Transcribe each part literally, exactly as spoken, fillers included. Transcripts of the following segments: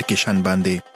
اپلیکیشن باندې.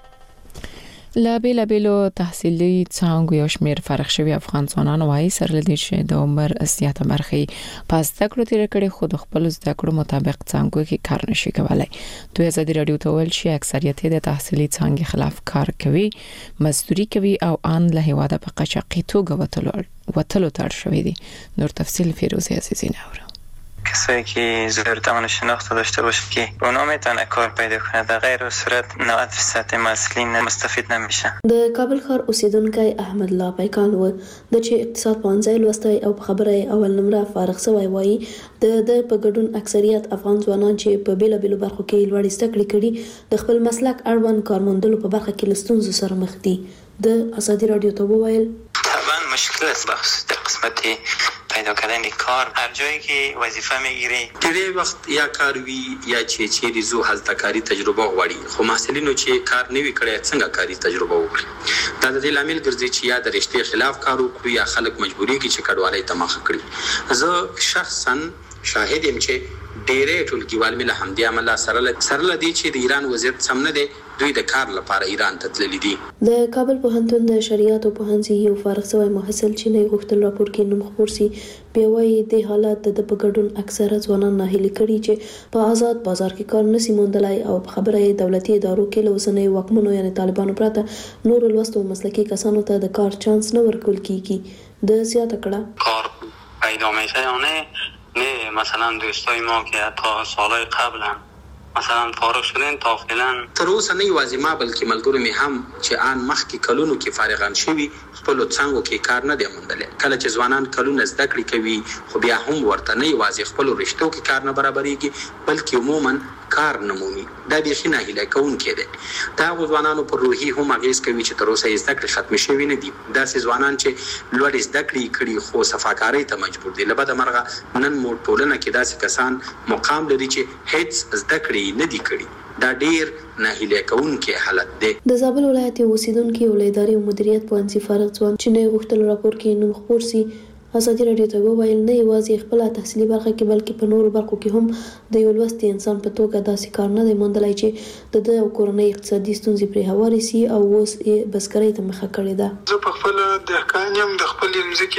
لا بیلا بیلو تحصیلي څانګو یو شمېر فارغ شوي افغان ځوانان وايي سره لدی چې د عمر زیاته برخه پاس زده کړو تیر کړي خو د خپل زده کړو مطابق څانګو کې کار نشي کولای. دوی ازادي رادیو ته ویل چې اکثریت د تحصیلي څانګې خلاف کار کوي، مزدوري کوي او ان له هواده په قاچاقي توګه وتلو وتلو تر شوی دي. نور تفصیل فیروزی عزیزی نورو. کسایی که ضرورت امن شناخت داشته باشه که اونا میتونه کار پیدا کنه، در غیر صورت نود درصد مسئولین مستفید نمیشه. د کابل ښار اوسیدونکي احمد الله پیکان و د چې اقتصاد پوهنځی لوستی او په خبره اول نمره فارغ شوی وایي د د په ګډون اکثریت افغان ځوانان چې په بیل بیل برخو کې لوړ زده کړې کړي د خپل مسلک اړوند کارموندلو په برخه کې لستونزو سره مخ دي. د ازادي رادیو ته وویل طبعا مشکل است بخصوص در قسمت پیدا کردن کار، هر جایی که وظیفه میگیری ډېری وخت یا کار وی یا چې چیرې زو هلته کاری تجربه غواړي، خو محصلینو چې کار نه وی کړی څنګه کاری تجربه وکړي. دا د دې لامل ګرځي چې یا د رښتې خلاف کار وکړي یا خلک مجبوري کې چې کډوالۍ ته مخه کړي. زه شخصا شاهد یم چې ډېرې ټولګیوال مې له همدې امله سره سره لدی چې د ایران وضعیت سم نه دی، دوی د کار لپاره ایران ته تللي دي. د کابل پوهنتون د شریعت او پوهنځي یو فارغ شوی محصل چې نه غوښتل راپور کې نوم خپور سي بیا وايي د حالت د په ګډون اکثره ځوانان ناهیلي کړي چې په آزاد بازار کې کار نشي موندلای او په خبره دولتي ادارو کې له اوسنۍ واکمنو یعنی طالبانو پرته نور لوستو مسلکي کسانو ته د کار چانس نه ورکول کیږي. د زیاته کړه کار پیدا میشه یا نه نه مثلا دوستای ما که تا سالهای قبل هم مثلا فارغ شدن تا فعلا تر اوسه نه یوازې ما بلکې ملګرو مې هم چې آن مخکې کلونو کې فارغان شوي خپل څنګه کې کار نه دی موندلی. کله چې ځوانان کلونه زده کړې کوي خو بیا هم ورته نه یوازې خپل رشتو کې کار نه برابرېږي بلکې عموما کار نه مومي. دا بیخي ناهیلی کوونکی دی. دا هغو ځوانانو پر روحي هم اغېز کوي چې تر اوسه یې زده کړې ختمې شوي نه دي. داسې ځوانان چې لوړې زده کړې کړي خو صفاکارۍ ته مجبور دي. له بده مرغه نن مو ټولنه کې داسې کسان مقام لري چې هیڅ زده کړې نه دي کړي. دا ډېر ناهیلی کوونکی حالت دی. د زابل ولایت اوسیدونکي ول ادارې او مدیریت پوهنځي فارغ ځوان چې نه غوښتل راپور کې نوم خپور سي ازادي رادیو ته وویل نه یوازې خپل تحصیلي برخه کې بلکې په نورو برخو کې هم د یو لوستي انسان په توګه داسې کار نه دی موندلای چې د د کورنۍ اقتصادي ستونزې پرې هواري سي او اوس یې بسکرۍ ته مخه کړې ده. زه په خپل دهقان یم، د خپل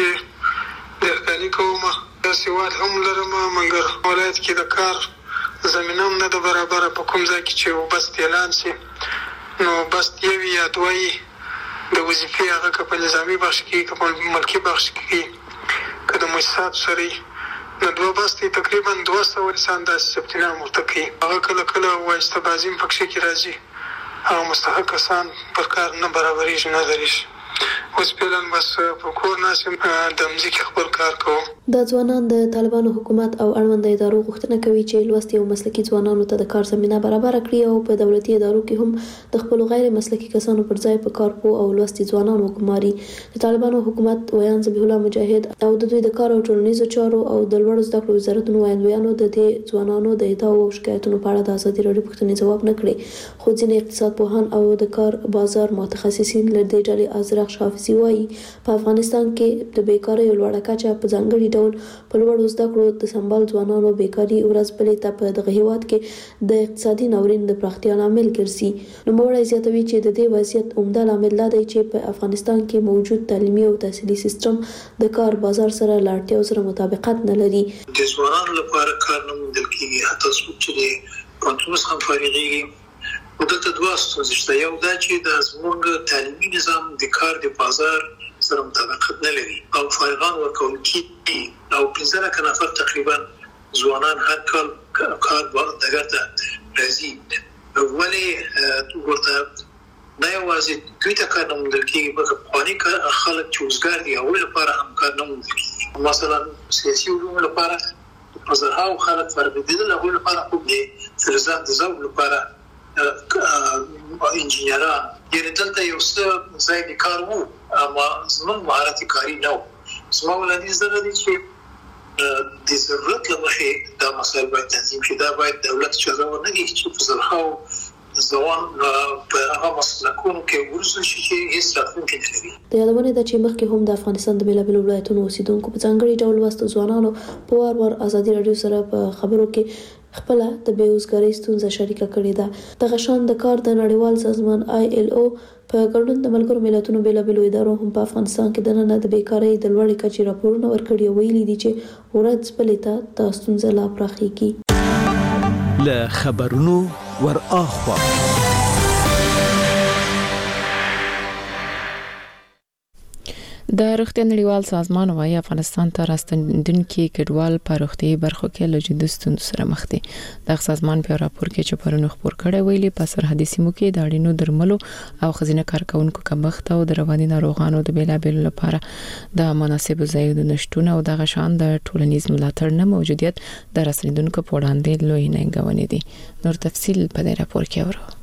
ځمکې دهقاني کوم، داسې وال هم لرم مګر ولایت کې د کار زمینه هم نه ده برابره. په کوم ځای کې چې وبست اعلان سي نو بست یو یا دوی د وظیفې هغه که په نظامي بخش کې که په ملکي بخش کې که د مؤسسات سره نو دوه بستې تقریبا دوه سوه انسان داسې ثبتنام ورته کوي. هغه کله کله وایسته بازي هم پکښې کې راځي، هغه مستحق کسان پر کار نه برابرېږي نه درېږي. اوس فعلا بس په کور ناست یم، د مځکې خپل کار کوم. دا ځوانان د طالبانو حکومت او اړوند ادارو غوښتنه کوي چې لوستي او مسلکي ځوانانو ته د کار زمینه برابر کړي او په دولتي ادارو کې هم د خپل غیر مسلکي کسانو پر ځای په کار پوه او لوستي ځوانانو وګماري. د طالبانو حکومت ویان ذبیح الله مجاهد او د دوی د کار او ټولنیزو چارو او د لوړو زده کړو وزارتونو ویاندویانو د دې ځوانانو د ادعاو او شکایتونو په اړه د ازادي رادیو پوښتنې ځواب نه کړي. خو ځینې اقتصاد پوهان او د کار بازار متخصصین له دې ډلې ازرق شافعي وایي په افغانستان کې د بیکارۍ لوړه کچه په ځانګړي ډول په لوړو زده کړو د سمبال ځوانانو بیکاري ورځ بلې ته په دغه هیواد کې د اقتصادي ناورین د پراختیا لامل ګرځي. نوموړی زیاتوي چې د دې وضعیت عمده لامل دا دی چې په افغانستان کې موجود تعلیمي او تحصیلي سیستم د کار بازار سره له اړتیاو سره مطابقت نه لري. د ځوانانو لپاره کار نه موندل کېږي، حتی څوک چې د پوهنتون څخه فارغېږي خو دلته دوه ستونزې شته. یو دا چې د زموږ تعلیمي نظام د کار د بازار سره مطابقت نه لري او فارغان ورکول کېږي او پنځه لکه نفر تقریبا ځوانان هر کال کار ډګر ته راځي. ولې ورته نه یوازې دوی ته کار نه موندل کېږي بلکې پخواني خلک چې وزګار دي هغوی لپاره هم کار نه موندل کېږي. مثلا سیاسي علومو لپاره په زرهاو خلک فارغېدل، هغوی لپاره خو د د ذوق لپاره انجینران یعنې دلته یو څه ځای د کار وو اما زموږ مهارت کاري نه وو. زما وړاندیز دغه دی چې د ضرورت له مخې دا مسایل باید تنظیم شي. دا باید دولت اجازه ورنه کړي چې په زرهاو ځوان په هغه مسلکونو کې ورسول شي چې هېڅ راتلونکی نه لري. د یادونې ده چې مخکې هم د افغانستان د بېلابېلو ولایتونو اوسیدونکو په ځانګړي ډول لوستو ځوانانو په وار وار ازادي راډیو سره په خبرو کې خپل د بیروزګاری ستونزه شریکه کړې ده. د غشان د کار د نړیوال سازمان آی ایل او په ګډون د ملګرو ملتونو بیلابېلو ادارو هم په افغانستان کې د نن د بیکارۍ د لوړې کچې راپورونه ورکړي، ویلي دي چې ورځ بلې ته د ستونزه لا پراخېږي. له خبرونو ور اخوا د روغتیا نړیوال سازمان وايي افغانستان ته راستنیدونکي کډوال په روغتیايي برخو کې له جدي ستونزو سره مخ دي. د سازمان په راپور کې چې پرونی خبر کړی ویلي په سرحدي سیمو کې د اړینو درملو او خزینه کارکونکو کمښت او د رواني ناروغانو د بیلابېلو لپاره د مناسبو ځایونو نشټونه او د غشان د ټولنیز ملاتړ نه موجودیت د راستنیدونکو په وړاندې لوی ننګونې دي. نور تفصیل په دې راپور کې اورو.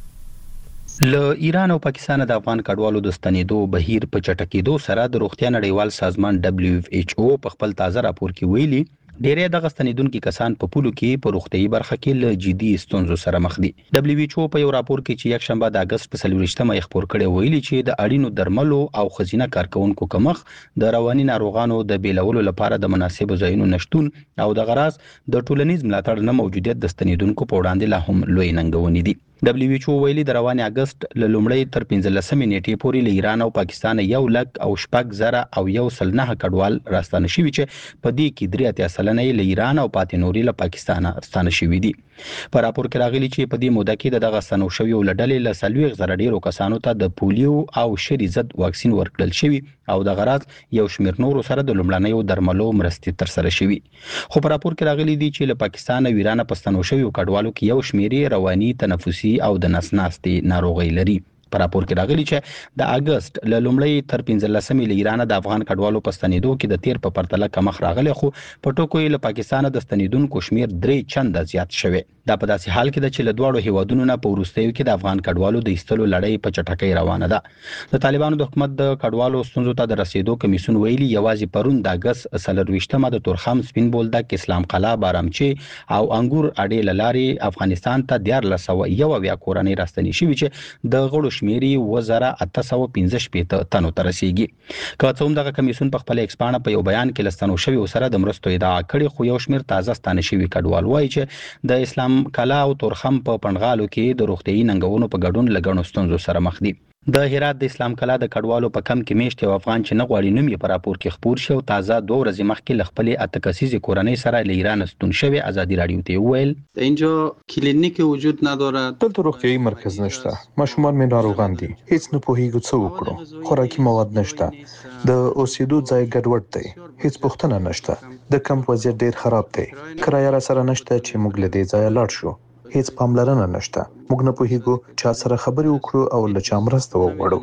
له ایران او پاکستان د افغان کډوالو د ستنېدو بهیر په چټکېدو سره د روغتیا نړیوال سازمان دبليو ایچ او په خپل تازه راپور کې ویلي ډېرې د غستنیدونکو کسان په پولو کې په روغتيایي برخه کې له جدي ستونزو سره مخ دي. دبليو ایچ او په یو راپور کې چې یک شنبه د اگست په څلوېښتمه خبر کړی ویلي چې د اړینو درملو او خزینه کارکونکو کمښت د رواني ناروغانو د بیلولو لپاره د مناسبو ځایونو نشټون او د غراس د ټولنیز ملاتړ نه موجودیت د ستنیدونکو په وړاندې لا هم لوی ننګونې دي. دبليو ایچ او ویلي د روان اگست له لومړۍ تر پنځلسمې نیټې پورې له ایران او پاکستان یو لک او شپږ زره او یو سل نه کډوال راستانه شوي چې په دې کې درې اتیا سلنه له ایران او پاتې نوري له پاکستان راستانه شوي دي. په راپور کې راغلي چې په دې موده کې دغه ستنو شوي ولډلې له څلوېښت زره ډیرو کسانو ته د پولیو او شری ضد واکسین ورکړل شوی او د غراض یو شمېر نورو سره د لومړنیو درملو مرستې تر سره شوي. خو په راپور کې راغلي دي چې له پاکستان او ایران په ستنو شوي کډوالو کې یو شمېر رواني تنفسي او د نس ناستي ناروغي لري. په راپور کې راغلي چې د اگست له لومړۍ تر پنځلسمې له ایران د افغان کډوالو په ستنېدو کې د تیر په پرتله کمخ راغلی، خو په ټکو له پاکستان د ستنېدونکو شمیر درې چنده زیات شوی. دا په داسې حال کې ده چې له دواړو هیوادونو نه په وروستیو کې د افغان کډوالو د ایستلو لړۍ په چټکۍ روانه ده. د طالبانو د حکومت د کډوالو ستونزو ته د رسیدو کمیسیون ویلي یوازې پرون د اگست څلرویشتمه د تورخم سپین بولدک اسلام قلعه بارامچی او انګور اډې لارې افغانستان ته دیارلس سوه یو اویا کورنۍ راستنې شوي چې د غړو شمیر یې اووه زره اته سوه پنځه شپېته تنو ته رسیږي. که څه هم دغه کمیسیون په خپل ایکسپانه په یو بیان کې له ستنو شویو سره د مرستو ادعا کړې، خو یو شمیر تازه ستانه شوي کډوال وایي چې د اسلام کلا او تورخم په پنډغالو کې د روغتيایي ننګونو په ګډون لګڼو ستونزو سره مخ دي. د هرات د اسلام کلا د کډوالو په کم کې میشت یو افغان چې نه غواړي نوم یې په راپور کې خبر شو تازه دوه ورځې مخکې له خپلې اته کسیزې کورنۍ سره له ایران ستون شوی. ازادي رادیو ته ویل اینجا کلینیک وجود ندارد، دلته روغتیایي مرکز نشته، ماشومان مې ناروغان دي، هیڅ نه پوهیږو څه وکړو، خوراکي مواد نشته، د اوسېدو ځای ګډوډ دی، هیڅ پوښتنه نشته، د کمپ وضعیت ډیر خراب دی، کرایه را سره نشته چې موږ له دې ځایه لاړ شو، هیڅ پاملرنه نشته، موږ نه پوهیږو چا سره خبرې وکړو او له چا مرسته وغواړو.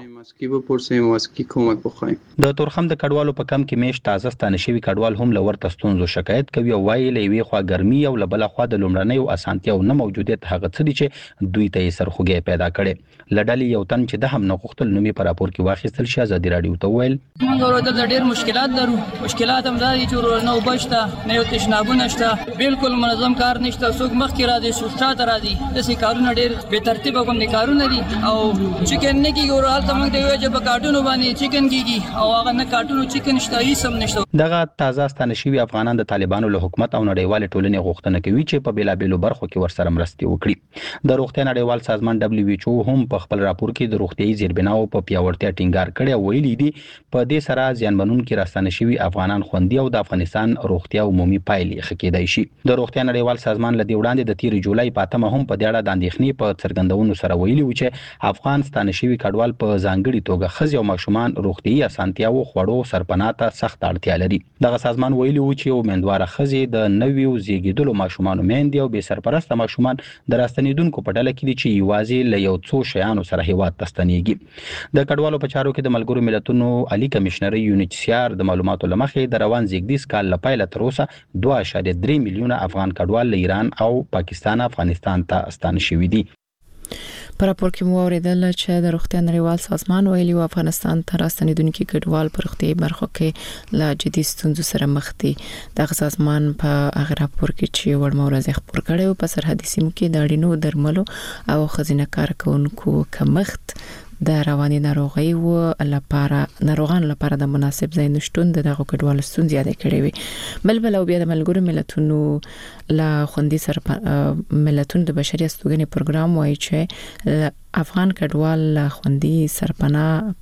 د تورخم د کډوالو په کم کې میش تازه ستانه شوي کډوال هم له ورته ستونزو شکایت کوي او وایي له یوې خوا ګرمي او له بله خوا د لومړنیو اسانتیاو نه موجودیت هغه څه دي چې دوی ته یې سرخوږی پیدا کړي. له ډلې یو تن چې د هم نه غوښتل نوم یې په راپور کې واخیستل شي ازادي رادیو ته وویل موږ ورته ډېر مشکلات لرو، مشکلات هم دا دي چې نه اوبه شته، نه یو تشنابونه شته، بالکل منظم کار نشته، څوک مخکې راځي څوک شاته راځي، داسې کارونه ډېر بې ترتیبه کوم کارونه دي او چکن نه کېږي. هلته موږ ته وایي چې په کارټونو باندې چکن کېږي او هغه نه کارټونو چکن شته، هېڅ هم نشته. دغه تازه ستانه شوي افغانان د طالبانو له حکومت او نړیوالې ټولنې غوښتنه کوي چې په بیلابېلو برخو کې ورسره مرستې وکړي. د روغتیا نړیوال سازمان دبليو ایچ او هم په خپل راپور کې د روغتیایي زیربناو په پیاوړتیا ټینګار کړی او ویلي دي په دې سره زیانمنونکي راستانه شوي افغانان خوندي او د افغانستان روغتیا عمومي پایلې ښه کېدای شي. د روغتیا نړیوال سازمان له دې وړاندې د تېرې جولای په اتمه هم په دې اړه د اندېښنې په څرګندونو سره ویلي و چې افغان ستانه شوي کډوال په ځانګړې توګه ښځې او ماشومان روغتیایي اسانتیاوو خوړو سرپناه ته سخت اړتیا لري. دغه سازمان ویلي و چې امیندواره ښځې د نویو زیږېدلو ماشومانو میندې او بې سرپرسته ماشومان د راستنېدونکو په ډله کې دي چې یوازې له یو څو شیانو سره هیواد ته ستنېږي. د کډوالو په چارو کې د ملګرو ملتونو عالي کمشنر یونیچسیار د معلوماتو له مخې د روان زیږدیز کال له پیله تر اوسه دوه اعشاریه درې میلیونه افغان کډوال له ایران او پاکستان افغانستان ته ستانه شوي دي. په راپور کې مو اوریدل چې د روغتیا نړیوال سازمان ویلي و افغانستان ته راستنیدونکي کډوال په روغتیایي برخو کې له جدي ستونزو سره مخ دي. دغه سازمان په هغه راپور کې چې وړمه ورځ خبر کړی و په سرحدي سیمو کې د اړینو درملو او خزینه کارکونکو کمښت د رواني ناروغي و لپاره ناروغان لپاره د مناسب ځای نشټون دغه کډوالو ستونزې یاد کړې وي. بل بل او بیا د ملګرو ملتونو لا خوندي سره ملتونو د بشري استوګنې پروګرام وایي چې افغان کډوال خوندي سرپناه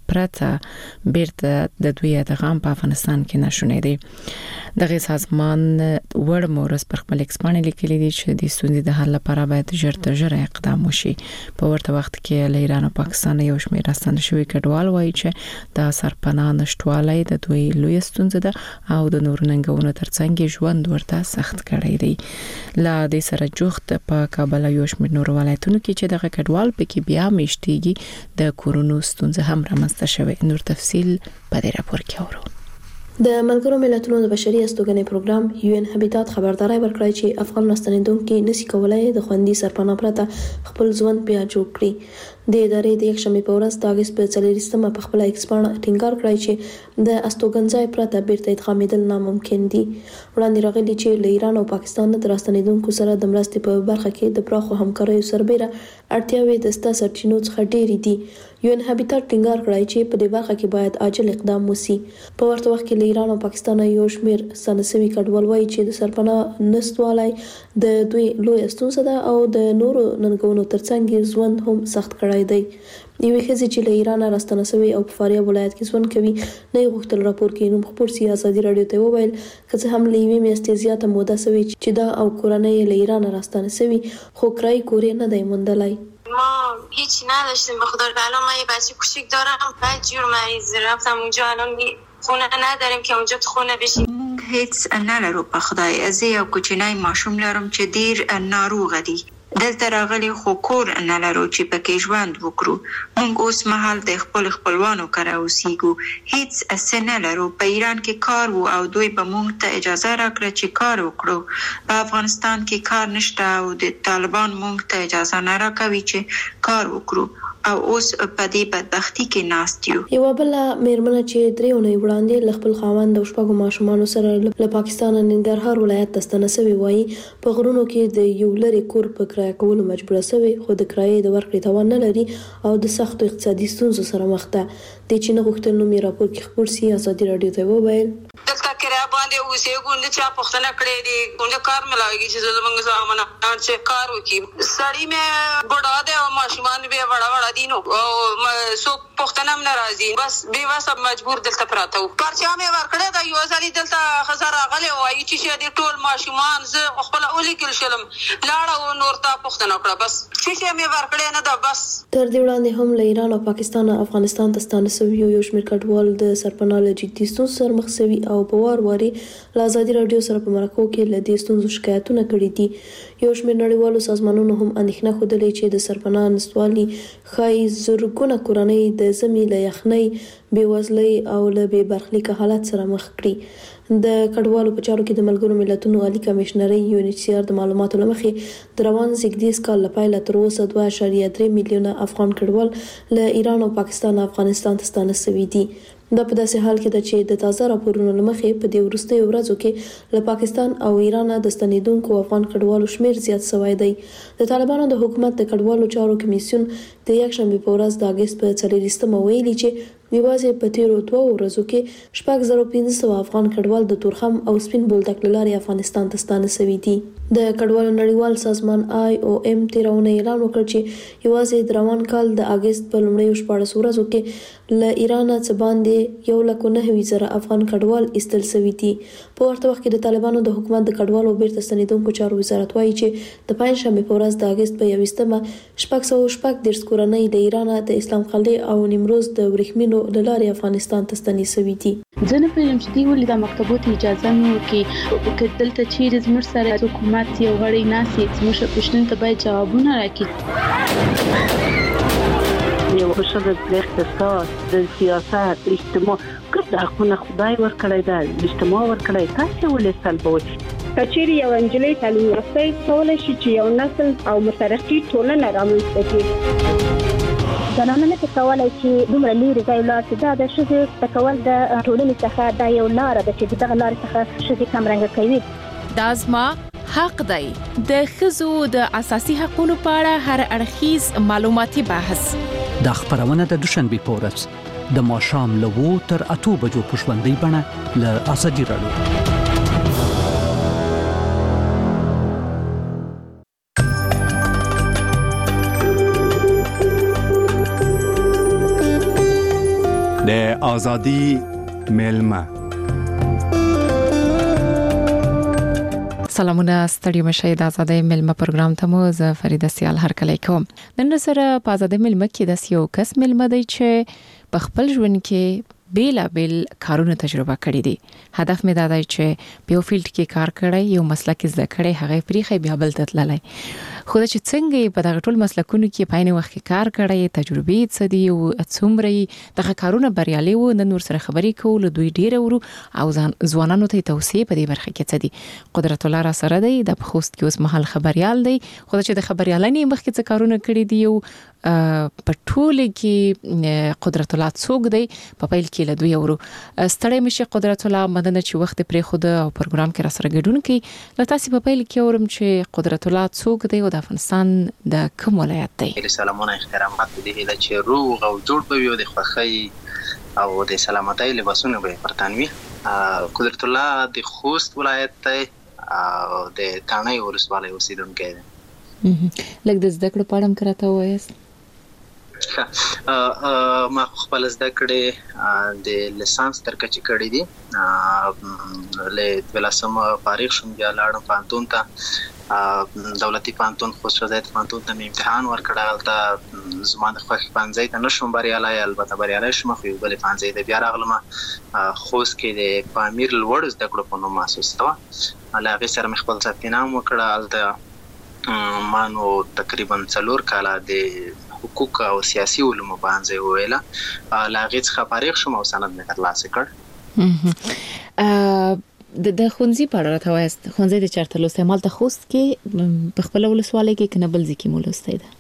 پرته بیرته د دوی د غام په افغانستان کې نشونې دي. دغه سازمان ور مورس پر خپل ایکسپانډ لیکلي دي چې د ستونزې د حل لپاره باید ژر تر ژره اقدام وشي. په ورته وخت کې له ایران او پاکستان یو شمېر راستنه شوی کډوال وایي چې د سرپناه نشټوالۍ د دوی لوی ستونزه ده او د نور ننګونو ترڅنګ ژوند ورته سخت کړی دی. لا د سره جوخت په کابل یو شمېر نور ولایتونو کې چې دغه کډوال پکې بیا مشتيږي د کورونو ستونزه هم رامنځته شوه. نور تفصيل په دې راپور کې اورو. د ملګرو ملتونو د بشري استوګنې پروګرام یو ان هابیټات خبرداري ورکړی چې افغان راستنیدونکو نشي کولای د خوندي سرپناه پرته خپل ژوند بیا جوړ کړي. د ادارې د یک شنبه په ورځ د اگست په څلورمه په خپل ایکسپانډ ټینګار کړی چې د استوګنځای پرته بیرته ادغامېدل ناممکن دي. وړاندې راغلي چې له ایران او پاکستان د راستنیدونکو سره د مرستې په برخه کې د پراخو همکاریو سربېره اړتیاوې د ستا سرچینو څخه ډېرې دي. یو ان هابیټات ټینګار کړی چې په دې برخه کې باید عاجل اقدام وشي. په ورته وخت کې له ایران او پاکستان یو شمېر سنسوي کډوال وایي چې د سرپناه نشټوالۍ د دوی لوی ستونزه ده او د نورو ننګونو ترڅنګ ژوند هم سخت کړی دی. یوه خزي چې له ایران راستنه شوی او په فاریاب ولایت کې ژوند کوي نه غوښتل راپور کې نوم خبر سي ازادي رادیو ته وویل چې هم له یوې میاشتې زیاته موده شوی چې دا او کورنۍ له ایران راستنه شوی خو کرای کورې نه دی موندلای. ما هیچ نداشتیم به خدا الان من یه بچه کوچیک دارم بعد جور مریض رفتم اونجا الان خونه نداریم که اونجا تو خونه بشیم. هیڅ نه لرو په خدای از یو کوچنی ماشوم لرم چې ډیر ناروغ دی. دلته راغلي خو کور نه لرو چې پکې ژوند وکړو. موږ اوس مهال د خپل خپلوانو کره اوسېږو. هیڅ څه نه لرو. په ایران کې کار وو او دوی به موږ ته اجازه راکړه چې کار وکړو. په افغانستان کې کار نشته او د طالبان موږ ته اجازه نه راکوي چې کار وکړو او اوس په دې بدبختی کې ناست یو. یو بل میرمن چې درې اونۍ وړاندې ل خپل خاوند او شپږو ماشومان سره له پاکستان ننګرهار ولایت ته ستنه شوی وایي په غرونو کې د یو لري کور په کرایه کولو مجبور شوی خو د کرایې د ورکړې توان نه لري او د سختو اقتصادي ستونزو سره مخ ده. د چې نه غوښتل نو مې راپور کې خبر سي ازادي رادیو ته وویل دلته کرایه باندې اوسېږو نه چا پښتنه کړې دي کومه کار ملایږي چې زمونږ سامان چې کار وکړي سړی مې بډا ده او ماشومان به وړا وړا دي نو او سو پښتنه هم ناراضي بس به واسه مجبور دلته پراته و پرچا مې ورکړه دا یو ځلې دلته خزر راغله وایي چې دې ټول ماشومان زه خپل اولي کې شلم لاړه او نور ته پښتنه کړه بس چې مې ورکړه نه دا بس. تر دې وړاندې هم له ایران او پاکستان افغانستان ته ستانه شوی یو شمېر کډوال د سرپناه له جدي ستونزو سره مخ شوي او په وار واري له ازادي رادیو سره په مرکو کې له دې ستونزو شکایتونه کړي دي. یو شمېر نړیوالو سازمانونو هم اندېښنه خوده چې د سرپناه نشټوالي خای زرګونه کورنۍ د زمي له یخنۍ بېوزلۍ او له بې برخلیک حالت سره مخ کړي. د کډوالو په چارو کې د ملګرو ملتونو عالی کمشنري یو ان ایچ سی آر د معلوماتو لمخې د روان زیږدیز کال لپاره تر اوسه دوه اعشاریه درې میلیونه افغان کډوال له ایران او پاکستان افغانستان ته ستانه شوي دي. دا په داسې حال کې ده چې د تازه راپورونو لمخې په دې وروستیو ورځو کې له پاکستان او ایران د ستنیدونکو افغان کډوالو شمیر زیات شوی دی. د طالبانو د حکومت د کډوالو چارو کمیسیون د یک شنبه په ورځ د اگست په څلورمه ویلي چې یوازې په تیرو دوه ورځو کې شپږ زره پنځه سوه افغان کډوال د تورخم او سپین بولدک له لارې افغانستان ته ستانه شوي دي. د کډوالو نړیوال سازمان آی او ایم تیرونه اعلان وکړ چې یوازې د روان کال د اگست په لومړیو شپاړسو ورځو کې له ایران څخه باندې یو لک نه زره افغان کډوال ایستل شوي دي. په ورته وخت کې د طالبانو د حکومت د کډوالو بیرته ستنیدونکو چارو وزارت وایي چې د پنځشنبه په ورځ د اگست په یوویشتمه شپږ سوه شپږ دېرش کورنۍ د ایران د اسلام قلعه او نیمروز د ورېښمینو له لارې افغانستان ته ستنې شوي دي. زه نه پوهېږم چې دوی ولې دا مکتبو ته اجازه نه ورکوي که دلته چیرې زموږ سره حکومت یو غړی ناست وي زموږ پوښتنو ته باید جوابونه راکړي. یو ښځه د اقتصاد د سیاست اجتماع ګرد حقونه خدای ورکړی ده اجتماع ورکړی تاسې ولې سلبوئ. کچېرې یو نجلۍ تعلیم یافته کولی شي چې یو نسل او مترقي ټولنه رامنځته کړي. زنانه نه کولای چې دومره لرې ځای ولاړ شي دا د ښځې د کول د ټولنې څخه دا یو لاره ده چې دغه لارې څخه ښځې کمرنګه کوي. دا زما حق دی. د ښځو د اساسي حقوقو په اړه هر اړخیز معلوماتي بحث دا خبرونه د دوشنبه په ورځ د ماښام له اوو تر اتو بجو په ژوندۍ بڼه له ازادي راډیو. د ازادي ملمه. سلامونه ستړي مشه د ازادي ملمه پروګرام ته مو زه فریده سیال هرکلی کوم. نن سره په ازادي ملمه کې د یو کس ملمه دی چې په خپل ژوند کې بیلا بیل کارونه تجربه کړی دي. هدف مې دا دی چې په یو فیلډ کې کار کړی، یو مسلک زده کړی، هغه پریخي بیا بل ته تللی. خو دا چې څنګه په دغه ټول مسلکونو کې په عین وخت کې کار کړی، تجربې څه دي او څومره دغه کارونه بریالي وو، نن ور سره خبرې کول دوی ډیره ورو او ځوانانو ته توصیه په دې برخه کې څه دي. قدرت الله را سره دی د خوست کې اوس مهال خبريال دی. خو دا چې د خبريالانې مخکې څه کارونه کړی دي او په ټول کې قدرت الله څوک دی په پیل کې له دوی ورو ستړی مشه. قدرت الله مدنه چې وخت پرې خود او پروګرام کې را سره ګډون کوي. له تاسو په پیل کې اورم چې قدرت الله څوک دی او د افغانستان د کوم ولایت دی؟ سلامونه احترامات دې له چې روغ او جوړ به وي د خوخی او د سلامتۍ لباسونه به پرتانوي. قدرت الله د خوست ولایت دی او د تانۍ ولسوالۍ اوسیدونکی دی. لکه د زده کړو په اړه کراته وایست؟ ما خپل زده کړې د لیسانس تر کچې کړې دي. له ولسم فارغ شوم بیا لاړم پانتون ته، دولتي پانتون خوست شهادت پانتون ته امتحان ورکړل. هلته زما د خوښ پنځه ته نشم بریالی، البته بریالی شوم خو یو بل پنځه ته بیا راغلم. خوست کې د پامیر لوړ زده کړو په نوم مؤسسه وه، له هغې سره مې خپل ثبت نام وکړ. هلته ما نو تقریبا څلور کاله د حقوق او سیاسي علومو باندې ویله، له هغې څخه فارغ شوم او سند مې ترلاسه کړ. د ښوونځي په اړه راته وایاست، ښوونځی د چېرته لوستی؟ همالته خوست کې په خپله ولسوالۍ کې که نه بل ځای کې مو لوستی ده؟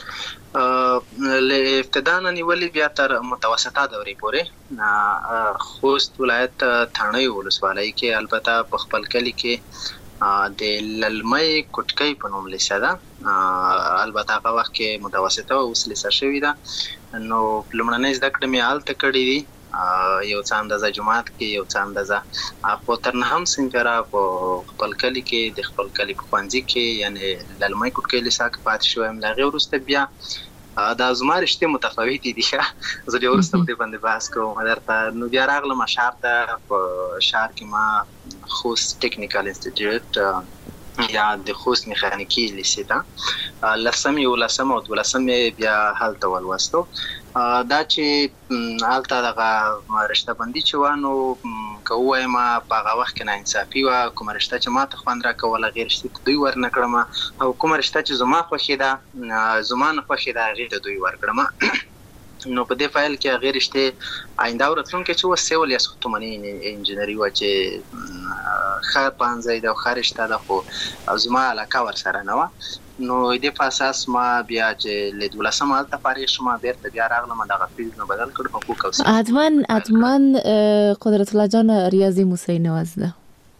له ابتدا نه نیولې بیا تر متوسطه دورې پورې خوست ولایت تڼۍ ولسوالۍ کې، البته په خپل کلي کې د للمۍ کوټکۍ په نوم لیسه ده. البته هغه وخت کې متوسطه او اوس لیسه شوې ده. نو لومړنۍ زده کړې مې هلته کړې دي، یو څه اندازه جماعت کې، یو څه اندازه په تر نهم صنف را په خپل کلي کې د خپل کلي په ښوونځي کې، یعنې للمۍ کوټکۍ لیسه کې پاتې شوم. له هغې وروسته بیا دا زما رشتې متفاوتې دي. زه بیا وروسته په دې باندې بحث کوم درته. نو بیا راغلم ښار ته. په ښار کې ما خوست ټیکنیکل انسټیټیوټ یا د خوست میخانیکي لیسې ته لسم یولسم او دولسم بیا هلته ولوستو. دا چې هلته دغه رشته بندي چې وه، نو که ووایم په هغه وخت کې ناانصافي وه. کومه رشته چې ما ته خوند راکول هغې رشتې ته دوی ورنه کړم، او کومه رشته چې زما خوښېده زما نه خوښېده هغې ته دوی ورکړم. نو په دې فایل کې هغې رشتې آینده او راتلونکی چې وه سیول یا ساختماني انجینري وه، چې ښه پوهنځی ده او ښه رشته ده، خو زما علاقه ورسره نه وه. نو دې په اساس ما بیا چې له دولسم هلته فارغ شوم، بیرته بیا راغلم دغه فیلډ نه بدل کړ، حقوق او سیاست. حتما حتما قدرت الله جان ریاضي مو صحیح نه وزده؟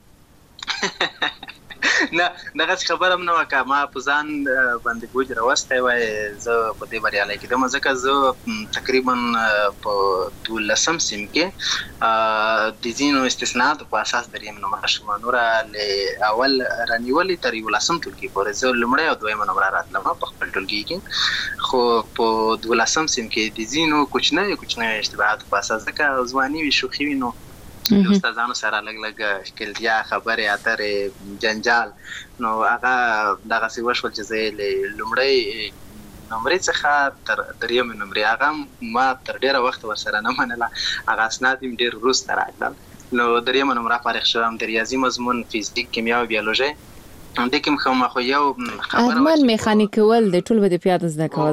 نه دغسې خبره هم نه وه. که ما په ځان باندې بوج راوستی وای زه په دې بریالی کېدم، ځکه زه تقریبا په دولسم صنف کې د ځینو استثناءاتو په اساس درېیم نمره شوم. نوره له اول رانیولې تر یولسم ټولګي پورې زه لومړی او دویمه نمره راتلم په خپل ټولګي کې. خو په دولسم صنف کې د ځینو کوچنیو کوچنیو اشتباهاتو په اساس، ځکه ځواني وي، شوخي وي، نو د استادانو سره لږ لږ ښکلتیا، خبرې اترې، جنجال، نو هغه دغسې وشول چې زه یې له لومړۍ نمرې څخه تر درېیمې نمرې هغه ما تر ډېره وخته ورسره نه منله. هغه اسناد مې ډېر وروسته راغلل. نو درېیمه نمره فارغ شوم د ریاضي مضمون، فیزیک، کیمیا او بیولوژي. همدې کې م خو یو خبره حتما میخانیک کول د ټول به د پیاده زده کول.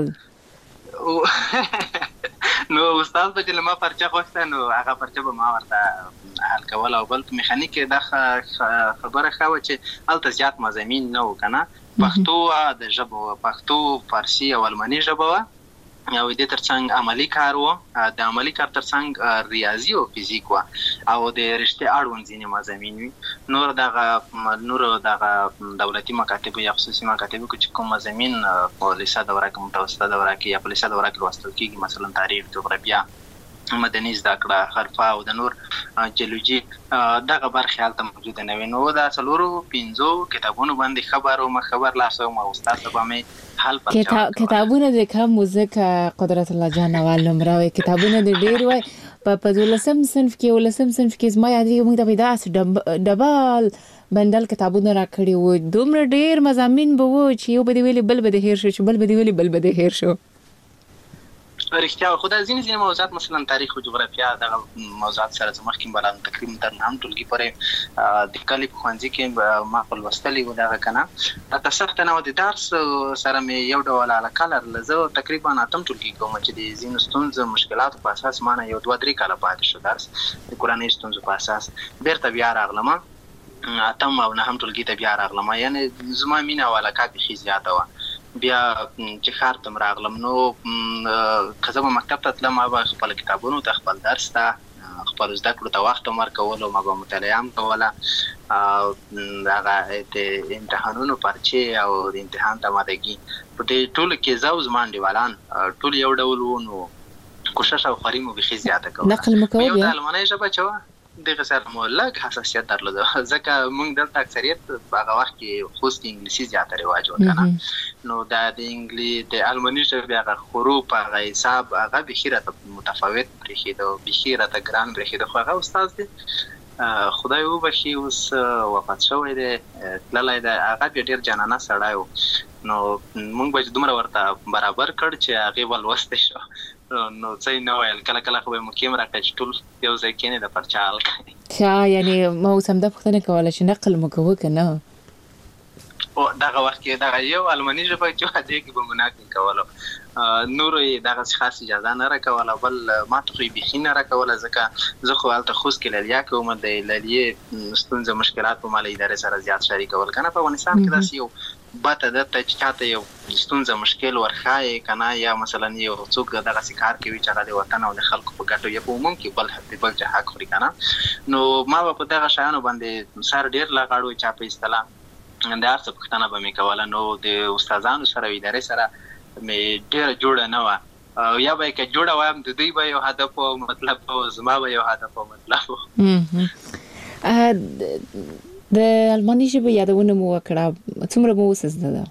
نو استاد به چې له ما پرچه غوښته، نو هغه پرچه به ما ورته حل کول. او بل په میخانیک کې دا خبره ښه وه چې هلته زیات مضامین نه وو که نه، پښتو وه، د ژبه وه، پښتو، فارسي او الماني ژبه وه، او د ترڅنګ عملی کار وو د عملی کار ترڅنګ ریاضي او فزیک وو او د رشته اړوند ځینې مضامین وي نور دغه نور دغه دولتي مکاتب یا خصوصي مکاتب کې کوم مضامین په لیسه دوره کې متوسطه دوره کې یا په لیسه دوره کې لوستل کېږي مثلا تاریخ جغرافیه مدني زده کړه حرفه او د نور جیولوژي دغه برخې هلته موجوده نه وي نو دا څلورو پنځو کتابونو باندې خبر او خبر لاسو ما استاد صاحب مې حل پر کتاب کتابونه د کوم موزیک قدرت الله جان نوال نمبر کتابونه د ډیر وای په دولسم صنف کې ولسم صنف کې زما یادې موږ د پیداس ډبل بندل کتابونه راکړي وو دومره ډیر مضامین به وو چې یو به دی ویلي بل به د هیر شو چې بل به دی ویلي بل به د هیر شو رښتیا خدای ځینې ځینې موضوعات مثلا تاریخ او جغرافیه دغه موضوعات سره زموږ کې بلان تقریبا تر هم ټولګي پورې د کلی په ښوونځي کې ما خپل لوستلي وو دغه کنه دا سخت نه و د درس سره مې یو ډول علاقه لرله زه تقریبا اتم ټولګي کوم چې د ځینو ستونزو مشکلاتو په اساس ما نه یو دوه درې کاله پاتې شو درس د کورنۍ ستونزو په اساس بیرته بیا راغلم اتم او نهم ټولګي ته بیا راغلم یعنی زما مینه او علاقه بېخي زیاته وه بیا چې ښار ته راغلم نو که زه به مکتب ته تلم ما به خپل کتابونو ته خپل درس ته خپل زده کړو ته وخت هم ورکولو ما به مطالعه هم کوله هغه د امتحانونو پرچې او د امتحان ته آمادګي په دې ټولو کې زه او زما انډیوالان ټول یو ډول وو نو کوشش او خواري مو بیخي زیاته کوله نقل مو کوئ یو د المانۍ ژبه چې وه دغه سره مو لږ حساسیت درلوده ځکه موږ دلته اکثریت په هغه وخت کې خوست انګلیسي زیاته رواج و که نه نو دا د انګلي د الماني ژبې هغه حروف هغه حساب هغه بیخي راته متفاوت برېښېده بیخي راته ګران برېښېده خو هغه استاد دی خدای وبخي اوس وفات شوی دی تللی دی هغه بیا ډېر جانانه سړی و نو موږ به چې دومره ورته برابر کړ چې هغې به لوستی شو نو څه یې نه ویل کله کله خو به یې مو کیم راکړه چې ټول یو ځای کښېنې د پرچا حل کوي چا یعنې ما اوس همدا پوښتنه کوله چې نقل مو کوه که نه دغه وخت کې دغه یو الماني ژبه چې وه دې کې به مو نقل کولو نورو یې دغسې خاص اجازه نه راکوله بل ما ته خو یې بیخي نه راکوله ځکه زه خو هلته خوست کې للیه کوم د للیې ستونزه مشکلات په ما له ادارې سره زیات شریکول که نه په افغانستان کې داسې یو بته درته چې چاته یو ستونزه مشکل ورښایې که نه یا مثلا یو څوک دغسې کار کوي چې هغه د وطن او د خلکو په ګټو یا په عموم کې بل د بل چا حق خوري که نه نو ما به په دغه شیانو باندې سر ډېر لغړو چا په اصطلاح د هر څه پوښتنه به مې کوله نو د استادانو سره او ادارې سره مې ډېره جوړه نه وه یا به یې که جوړه وایم د دوی به یو هدف او مطلب او زما به یو هدف او مطلب د الماني ژبې یادونه مو وکړه څومره مو اوس زده ده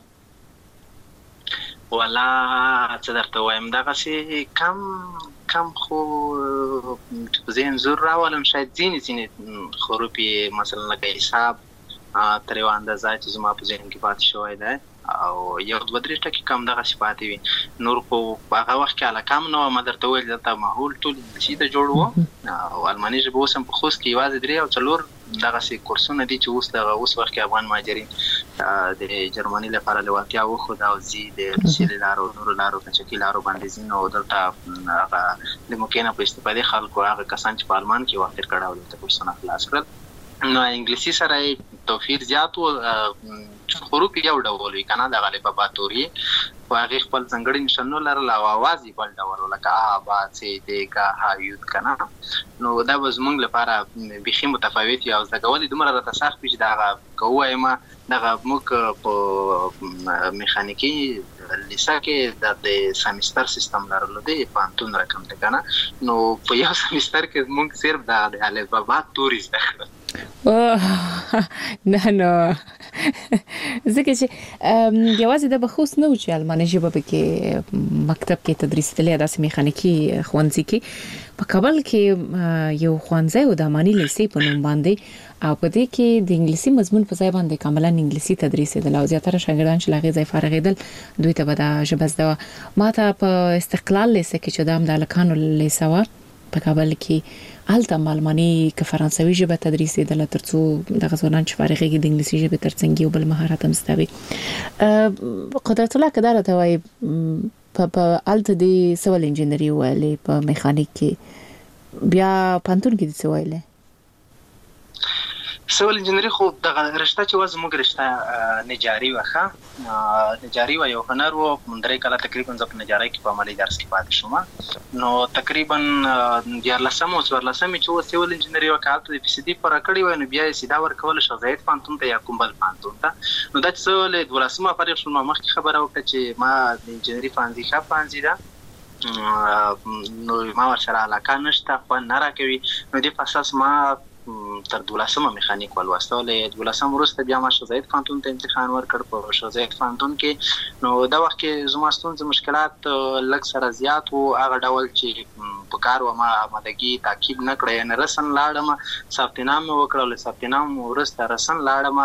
والا څه درته ووایم دغسې کم کم خو په ذهن زور راولم شاید ځینې ځینې حروف یې مثلا لکه حساب تر یوه اندازه چې زما په ذهن کې پاتې شوی دی او یو دوه درې ټکي کم دغسې پاتې وي نور خو په هغه وخت کې علاقه هم نه وه ما درته وویل دلته ماحول ټول انګلیسي ته جوړ و او الماني ژبه اوس هم په خوست کې یوازې درې او څلور دغسې کورسونه دي چې اوس دغه اوس وخت کې افغان مهاجرین د جرمني لپاره لېوالتیا وښوده او ځي د روسیې له لارو نورو لارو کچکي لارو باندې ځي نو دلته هغه د موقع نه په استفادې خلکو هغه کسان چې په المان کې وخت تېر کړی او دلته کورسونه خلاص کړل نو انګلیسي سره یې توفیر زیات و حروف یو ډول وي که نه دغه الفبا توري خو هغې خپل ځانګړي نښانونه لرل او اواز یې بل ډول و لکه ا با څ د ګ ه یود که نه نو دا به زموږ لپاره بیخي متفاوت وي او زده کول یې دومره راته سخت وي چې دغه که ووایم دغه موږ په میخانیکي لیسه کې د سمیستر سیستم لرلو دی پوهنتون رقم دی که نه نو په یو سمیستر کې موږ صرف د الفبا توري زده کړل نه نه ځکه چې یوازې د به خوست نه و چې الماني ژبه پکې مکتب کې تدریس تللی داسې میخانیکي ښوونځي کې په کابل کې یو ښوونځی و د اماني لیسې په نوم باندې او په دې کې د انګلیسي مضمون په ځای باندې کاملا انګلیسي تدریسېدل او زیاتره شاګردان چې له هغې ځای فارغېدل دوی ته به دا ژبه زده وه ما ته په استقلال لیسه کې چې دا هم د هلکانو لیسه وه په کابل کې هلته هم الماني که فرانسوي ژبه تدریسېدله تر څو دغه ځوانان چې فارغېږي د انګلیسي ژبې تر څنګ یو بل مهارت هم زده وي قدرت الله که دا راته وایي په هلته دې څه ول انجینري وویلې په میخانیک کې بیا پوهنتون کې دې څه ویلی سیول انجینری خو دغه رشته چې و زموږ رشته نجاري وخه نجاري و یو هنر و درې کاله تقریبا زه په نجاري کې په عملي درس کې پاتې شوم نو تقریبا دیارلسم او څوارلسم چې و سیول انجینری وکالت د پی سي ډي پر کړی و نو بیا یې سیدا ورکول شو زید پانتون ته یا کوم بل پانتون ته نو دا چې له دولسمه فارغ شوم مخکې خبره وکړه چې ما د انجینری فانزي ښه فانزي ده نو ما ورسره علاقه نشته خو نه راکوي نو د اساس ما تر دولسمه میخانیک ولوستلې دولسم وروسته بیا ما شوزاید فانتون ته امتحان ورکړ په شوزاید فانتون کې نو دا وخت کې زما ستونزې مشکلات لږ سره زیات وو هغه ډول چې په کار و ما آمادګي تعقیب نه کړی نه رسن لاړم ثبت نام مې وکړ له ثبت نام وروسته رسن لاړم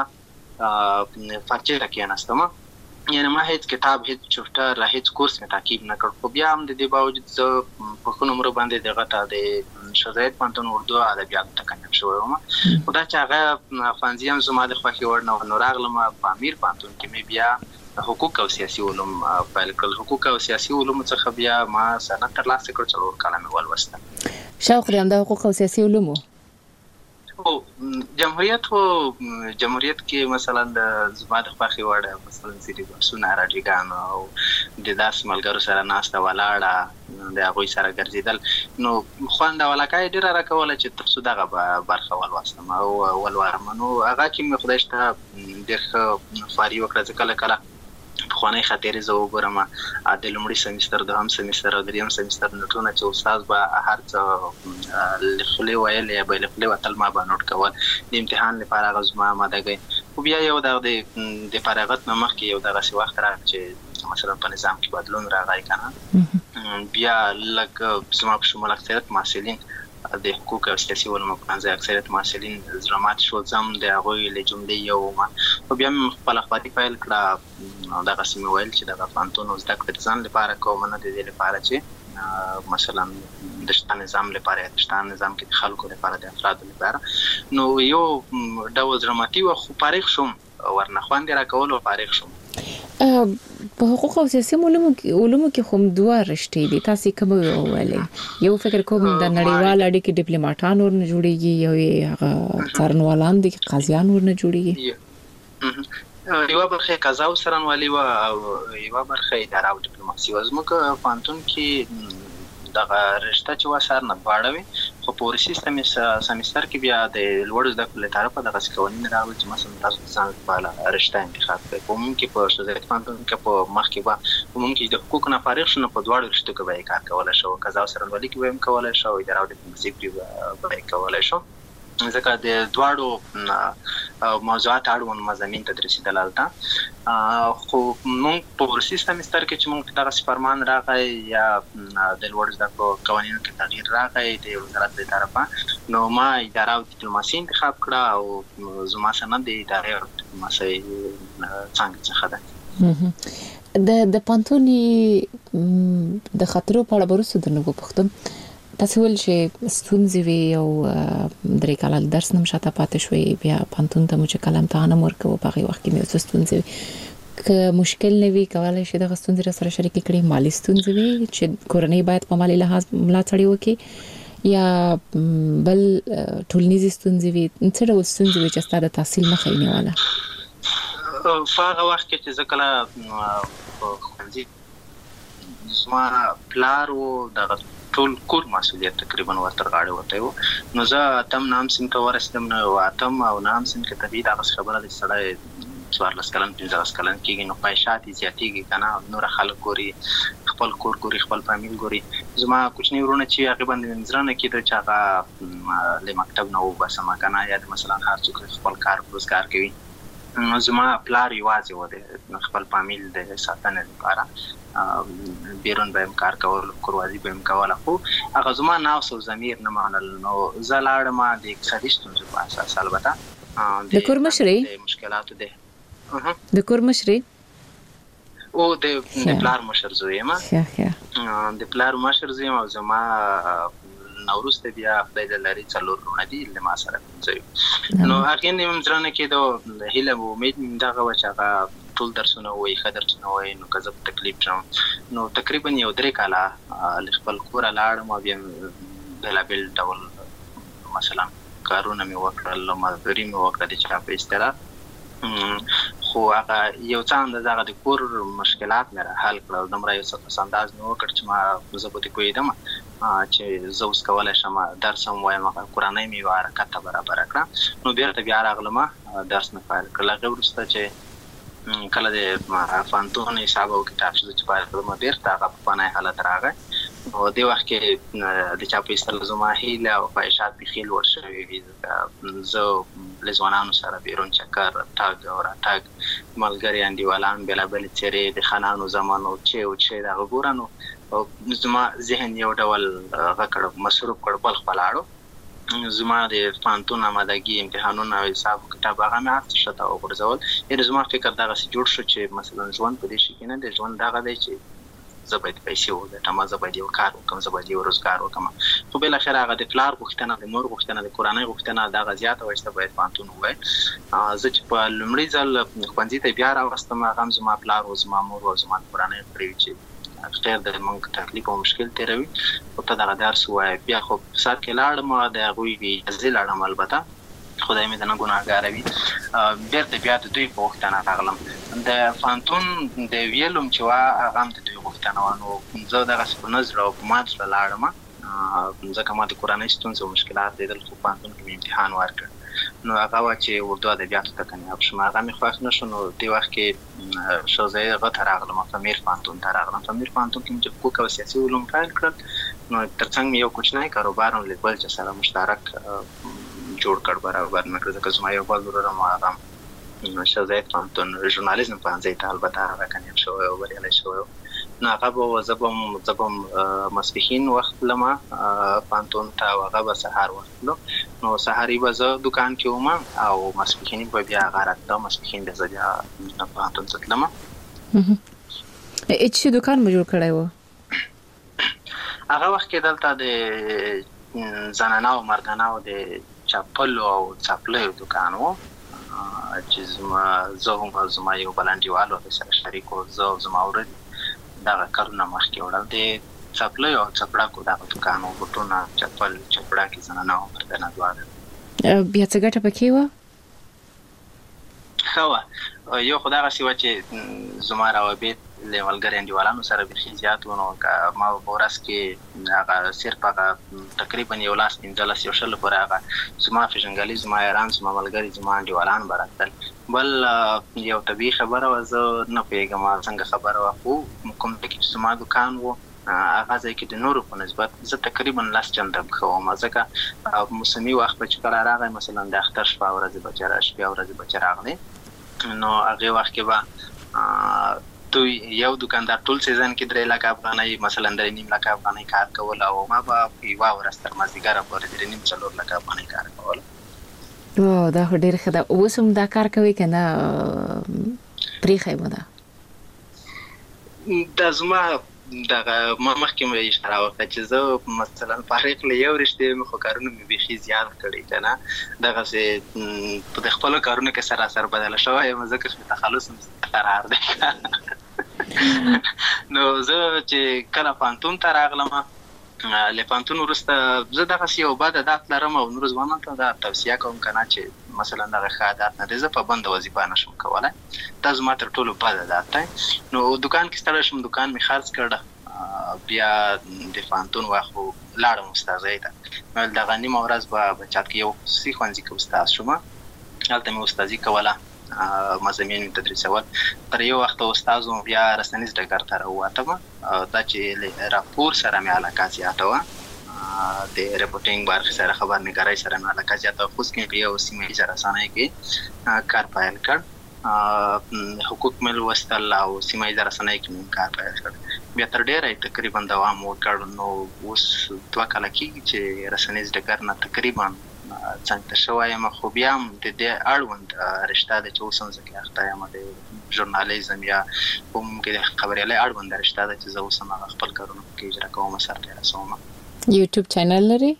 فرچې راکېناستم یعنی ما هیڅ کتاب هیڅ چپټر هیڅ کورس مې تعقیب نه کړ خو بیا هم د دې باوجود زه په خپل عمر باندې دغه ته د شوزاید پانتون اردو ادبیات ته کنم شو وم خدا چې هغه فانزي هم زما د خوښي وړ نه نو راغلم په امیر پانتون کې مې بیا حقوق او سیاسي علوم پیل کړل حقوق او سیاسي علوم څخه بیا ما سند ترلاسه کړ څلور کاله مې ولوسته شوق لرم د حقوق او سیاسي علوم او جمهوریت او جمهوریت کې مثلا د زما د خوښي وړ مثلا سری بحثونه راډیګان او د داس ملګرو سره ناسته ولاړه د هغوی سره ګرځیدل نو خوند ولاکای ډیره راکوله چې تاسو دغه برخه ولوستم او ولوارم نو هغه کې مې خدای شته ډېر فاری وکړه چې کله کله خواني خاطرې زه وګورم د لومړي سمستر د هم سمستر او دریم سمستر نوټونه چې استاد به هر څه لخلې ویل یا به لخلې وتل ما به نوٹ کول د امتحان لپاره غوښمه ماده خو بیا یو د د فراغت نه مخکې یو دغه وخت راغی چې مثلا په نظام کې بدلون راغی کنه بیا لکه زما په شمول اکثریت محصلین د حقوق او سیاسي علومو په ځای اکثریت محصلین زرمات شو زم د هغوی له جملې یو ما او بیا خپل خپل فایل کړه دغه سیمه ویل چې دغه فانتون زده کړې ځان لپاره کوم نه د دې لپاره چې مثلا د شتان نظام لپاره د شتان نظام کې د خلکو لپاره د افراد لپاره نو یو ډول دراماتي او خو فارغ شوم ورنه خواندې را کول او فارغ شوم په حقوق او سیاسي علومو کې علومو کې کوم دوه رشتې دي تاسو کوم ویلې یو فکر کوم د نړیوال اړیکې ډیپلوماټان ورنه جوړیږي یو هغه څارنوالان دي قاضیان ورنه جوړیږي یو برخه قضا او څارنوالي او یو برخه اداره او ډیپلوماسي وزموږ پانتون کې دغه رشته چې وسار نه باړوي خو په سیستم سمستر کې بیا د لوړ زده کړو لپاره په دغه قوانین راوړل چې مثلا تاسو ځان په رشته انتخاب کړئ په موږ کې په شوزاید پانتون کې په مخ کې به موږ کې د حقوق نه فارغ شونه په دواړو رشتو کې به کار کولای شو قضا او څارنوالي کې به هم کولای شو اداره او ډیپلوماسي کې به کولای شو ځکه د دواړو موضوعات اړوند مضامین تدریسي دلالته خو موږ په سیستم سمستر کې چې موږ دغه فرمان راغی یا د لوړ زده کړو قوانینو کې تغییر راغی د وزارت له طرفه نو ما اداره او ډیپلوماسي انتخاب کړه او زما سند د اداره او ډیپلوماسي څنګه څخه ده د د پانتوني د خطرو په اړه ورسره د نوو پختم تاسو ول چې ستونزې وي او درې کاله درس نم شاته پاتې شوي بیا پانتون ته مو چې کلم ته نه مرکو په هغه وخت کې مې ستونزې که مشکل نه وي کولای شي د ستونزې سره شریک کړي مالی ستونزې وي چې کورنۍ باید په مالی لحاظ ملاتړ وکړي یا بل ټولنیزې ستونزې وي څه ډول ستونزې وي چې ستاسو د تحصیل مخه یې نیوله په هغه وخت کې چې ځکه ښوونځي زما پلار و دغه ټول کور مسؤلیت تقریبا ورته غاړه وته و نو زه تم نام سیم ته ورسېدم نو اتم او نام سیم کې طبيعي دا خبره د سړی څوارلس کلن پنځه کلن کېږي نو پایشات زیاتېږي کنه نور خلک ګوري خپل کور ګوري خپل فامیل ګوري زما کوچنی ورونه چې هغه باندې نظرانه کېده چې هغه له مکتب نه وباسم کنه یا مثلا هر څوک خپل کار روزګار کوي نو زما پلار یوازې و د خپل فامیل د ساتنې لپاره بیرون به کار کول کوروازی به کول خو هغه زما ناو سو ضمیر نه مانل نو زلاړه ما د اقتصادي ستونزو په اساس البته د کور مشري مشکلات ده د کور مشري او د پلار مشر زوی ما د پلار مشر زوی ما زما نوروز ته بیا خدای د لاري څلور رونه دي له ما سره کوي نو هغه نیم ځرانه کې د هیله او امید دغه وچاغه ټول درسونه وای خدر څنګه وای نو کزه تکلیف شوم نو تقریبا یو درې کاله خپل کور لاړم بیا بل بل ډول مثلا کارونه مې وکړل مزدوري مې وکړه د چا په اصطلاح خو هغه یو څه اندازه هغه د کور مشکلات مې را حل کړل دومره یو څه پس انداز مې وکړ چې ما زه به دې پوهېدم چې زه اوس کولی شم درس هم وایم هغه کورنۍ مې یوه حرکت ته برابره کړه نو بېرته بیا راغلم درس مې پیل کړل هغې وروسته چې کله د پوهنتون حساب او کتاب چې زه چې پیل کړم بېرته هغه پخوانی حالت راغی نو دې وخت کې د چا په اصطلاح زما هیله او خواهشات بیخي لوړ شوي وي ځکه زه له ځوانانو سره بیرون چکر تګ او راتګ ملګري انډیوالان بېلابېلې څېرې د خانانو زمانو چې او چې دغه ګوره نو زما ذهن یو ډول هغه کړ مصروف کړ بل خپل اړو زما د پوهنتون آمادګي امتحانونه او حساب کتاب هغه مې هر څه شته وغورځول یعنې زما فکر دغسې جوړ شو چې مثلا ژوند په دې شي کې نه دی ژوند دغه دی چې زه باید پیسې وګټم زه باید یو کار وکړم زه باید یو روزګار وکړم خو بالاخره هغه د پلار غوښتنه د مور غوښتنه د کورنۍ غوښتنه دغه زیاته وه چې ته باید پوهنتون ووایې زه چې په لومړي ځل ښوونځي ته بیا راوستم هغه هم زما پلار و زما مور و زما کورنۍ کړی وي چې خیر د موږ تکلیف او مشکل تېروي خو ته دغه درس ووایه بیا خو سر کې لاړم د هغوی اجازې لاړم البته خدای مې دنه ګناهګاره وي بېرته بیا د دوی په غوښتنه راغلم د پوهنتون د ویلوم چې وه هغه هم د دوی غوښتنه وه نو زه دغسې په نه زړه او په مات زړه لاړم ځکه ما د کورنۍ ستونزې او مشکلات لیدل خو پوهنتون کې مې امتحان ورکړ نو هغه وه چې اردو ادبیاتو ته کامیاب شم هغه مې خوښ نه شو نو دې وخت کې ښوونځی هغه ته راغلم فمیر پوهنتون ته راغلم فمیر پوهنتون کې مې چې حقوق او سیاسي علوم پیل کړل نو تر څنګ مې یو کوچنی کاروبار هم لیدل چې سره مشترک جوړ کړ برابر مې کړ ځکه زما یو بل ورور هم هغه ښوونځی پوهنتون ژورنالیزم پوهنځی ته البته هغه کامیاب شوی او بریالی شوی نو هغه به زه به زه به ماسپښین وخت تلم پوهنتون ته او هغه به سهار وخت تلو نو سهاري به زه دوکان کې وم او ماسپښیني به بیا هغه راتله ماسپښین به زه بیا پوهنتون ته تلم چې دوکان مو جوړ کړی و هغه وخت کې دلته د زنانه او مردانه او د چپلو او څپلیو دوکان و چې زما زه هم زما یو بل انډیوال و سره شریک و زه او زما ورور دغه کارونه مخکې وړل د څپلیو او څپړاکو دغه دوکان و بوټونه چپل چپړاکې زنانه او مردانه دواړه بیا څه ګټه پکې وه ښه وه یو خو دغسې وه چې زما روابط له ملګري انډیوالانو سره بیخي زیات و نو ما به په ورځ کې هغه صرف هغه تقریبا یو لاس پنځلس یو شلو پورې هغه زما پېژنګلي زما یاران زما ملګري زما انډیوالان به راتلل بل یو طبیعي خبره وه زه نه پوهېږم څنګه خبره وه خو کوم ځای کې چې زما دوکان و هغه ځای کې د نورو په نسبت زه تقریبا لس چنده ښه وم ځکه موسمي وخت به چې کله راغی مثلا د اختر شپه ورځې به چې را شپې ورځې به چې راغلی نو هغې وخت کې به دوی یو دکاندار ټول سیزن کې درې لکه افغانۍ مثلا درې نیم لکه افغانۍ کار کول او ما به یوه ورځ تر مازدیګره پورې درې نیم څلور لکه افغانۍ کار کول دا خو ډېر ښه ده اوس هم دا کار کوئ که نه پرېښی مو ده دا زما دغه ما مخکې مې اشاره وکړه چې زه مثلا فارغ له یو رشتې مې خو کارونه مې بیخي زیات کړي که نه دغسې په د خپلو کارونو کې سراسر بدله شوی یم ځکه چې تخلص مې قرار دی نو زه چې کله پوهنتون ته راغلم له پوهنتون وروسته زه دغسې یو بد عادت لرم او نورو ځوانانو ته دا توصیه کوم که نه چې مثلا دغه ښه عادت نه دی زه پابنده وظیفه نشم کولی دا زما تر ټولو بد عادت دی نو دوکان کې ستړی شم دوکان مې خرڅ کړ بیا د پوهنتون وخت لاړم استاذۍ ته دغه نیمه ورځ به چات کې یو خصوصي ښوونځي کې استاذ شوم هلته مې استاذي کوله مضامین مې تدریسول تر یو وخته استاذ وم بیا رسنیز ډګر ته راووتم دا چې راپور سره مې علاقه زیاته وه د ریپورټینګ برخې سره خبرنګارۍ سره مې علاقه زیاته وه خوست کې په یو سیمه ییزه رسنۍ کې کار پیل کړ حقوق مې لوستل او سیمه ییزه رسنۍ کې مې کار پیل کړ بیا تر ډېره تقریبا دوام وکړ نو اوس دوه کاله کېږي چې رسنیز ډګر نه تقریبا څنګ ته شوی یم خو بیا هم د دې اړوند رشته ده چې اوس هم زه کې اخته یم د ژورنالیزم یا کوم کې د خبریالۍ اړوند رشته ده چې زه اوس هم هغه خپل کارونه پکې اجرا کوم سرته یې رسوم یوټیوب چینل لري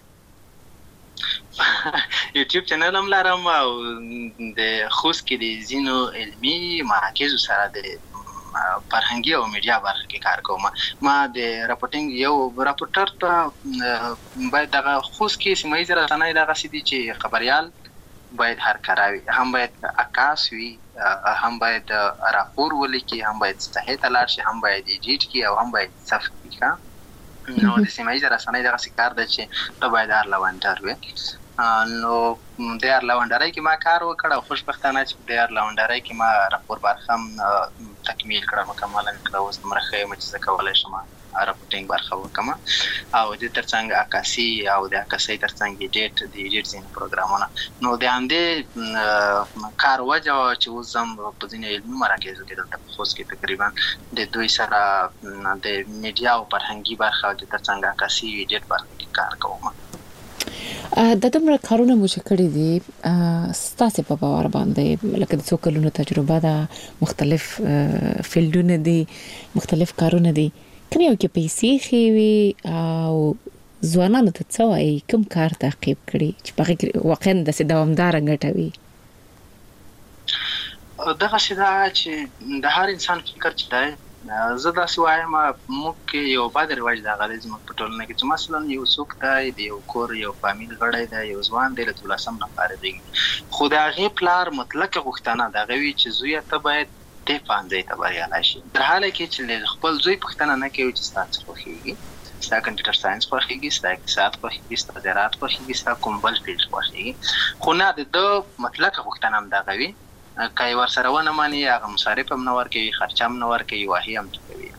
یوټیوب چینل هم لرم او د خوست کې د ځینو علمي مراکزو سره د فرهنګي او میډیا برخه کې کار کوم. ما د راپورټینګ یو راپورټر ته باید دغه خوښ کې سیمایي رسنۍ دغه سدي چې خبريال باید هر کاروي، هم باید عکاس وي، هم باید راپور ولیکي، هم باید صحه تلار شي، هم باید ایډیټ کی او هم باید صف کی. نو د سیمایي رسنۍ دغه کار د چې ته باید هر لوندر وي. نو د هر لوندرای کې ما کار وکړ او خوشبختانه چې د هر لوندرای کې ما راپور برخه تکمیل کړم، مکمل کړم. اوس مرخه مې چې کولای شم راپورټینګ برخه وکم او د ترڅنګ عکاسي او د عکاسي ترڅنګ ایډیټ د ایډیټ زین پروګرامونه. نو د اندې کار وجه چې وزم په ځینې علمي مراکزو کې دلته په خوست کې تقریبا د دوی سره د میډیا او فرهنګي برخه د ترڅنګ عکاسي ایډیټ برخه کې کار کوم. د دومره کارونه مو چې کړی دي ستاسو په باور باندې لکه د څو کلونو تجربه ده، مختلف فیلډونه دي، مختلف کارونه دي، کوم یو کې پیسې خوي او ځوانانو ته څه وایي کوم کار تعقیب کړي چې په واقعا د دوامدار غټوي؟ دغه شدا چې د هر انسان فکر چې دی زه دا سوایم موږ یو بد رواج د غلیظ مخ په ټولنه کې چې مثلا یو څوک دی د یو کور یو فامیل غړی دی، یو ځوان دی له تلسم نه فارغ دی، خو د هغه پلار مطلق غوښتنه دغه وی چې زوی ته باید د فانځي ته بریالي شي. در حاله کې چې خپل زوی پښتنه نه کوي چې ستاسو خوښيږي، ستاسو کمپیوټر ساينس خوښيږي، ستاسو اقتصاد خوښيږي، ستاسو زراعت خوښيږي، ستاسو کوم بل فیلډ خوښيږي، خو نه د مطلق غوښتنه هم دغه وی کای ور سره ونه مانی هغه مصارف هم نور کوي، خرچ هم نور کوي، واهي هم کوي.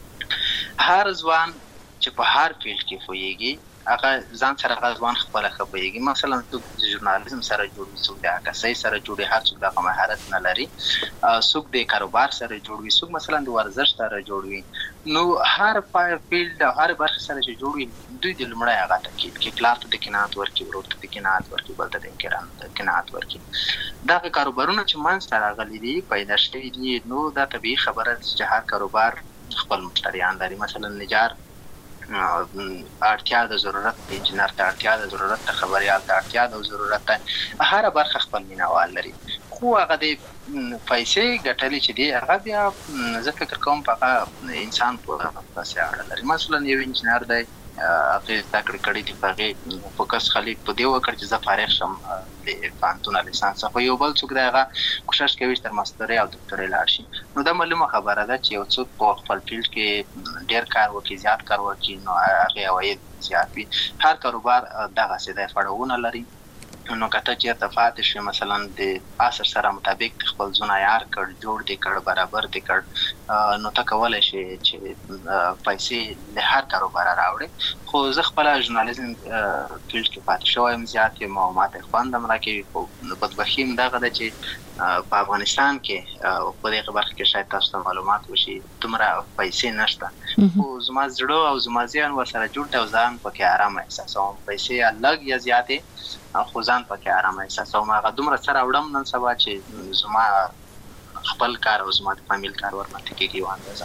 هر ځوان چې په هر فیلډ کې خوېږي هغه ځان سره غوښتن خپل خبرېږي. مثلا څوک د ژورنالیزم سره جوړ وي، څوک د عکاسۍ سره جوړ وي، هر څوک د مهارت نه لري، څوک د کاروبار سره جوړ وي، څوک مثلا د ورزش سره جوړ وي. نو هر فیلډ او هر برخه سره چې جوړ وي دوی د لمړی هغه تاکید کې پلار ته د قناعت ورکړي، ورور ته د قناعت ورکړي، بل ته د قناعت ورکړي. دغه کاروبارونه چې منځ ته راغلي دي پیدا شوي دي، نو دا طبیعي خبره ده چې هر کاروبار خپل مشتریان لري. مثلا نجار اړتیا د ضرورت د انجنیر ته اړتیا د ضرورت د خبريال ته اړتیا د ضرورت ته هر برخه خپل مینوال لري. خو هغه د پیسې ګټلې چې دی هغه بیا زه فکر کوم په انسان پورې تاثیر لري. مثلا یو انجنیر دی هغه تکړه کړی دی، هغه فوکس خلی په دی وکړ چې زه فارغ شم د پانتون لیسانس، خو یو بل څوک دی هغه کوشش کوي چې تر ماستري او ډاکټري لاړ شي. نو دا معلومه خبره ده چې یو څوک په خپل فیلډ کې ډیر کار وکړي، زیات کار وکړي، نو هغه عواید زیات وي. هر کاروبار دغه څه دی فړاوونه لري. نو کته چې ارتفاعات شي مثلا د اثر سره مطابق خپل ځون عیار کړ، جوړ دي کړ، برابر دي کړ، نو تا کولای شي چې پیسې له هر کاروبار راوړي. خو زه خپل ژورنالیزم فیلډ کې پاتې شوم، زیات یې معلومات خواندم راکوي. خو بدبختي دغه ده چې په افغانستان کې په دې برخه کې شاید تاسو ته معلومات وشي دومره پیسې نشته. خو زما زړه او زما ذهن ورسره جوړ دی او ځان پکې آرام احساسوم. پیسې لږ یا زیاتې خو ځان پکې آرام احساسوم. هغه دومره سره وړم نن سبا چې زما خپل کار او زما د فامیل کار ورمنته کېږي و اندازه.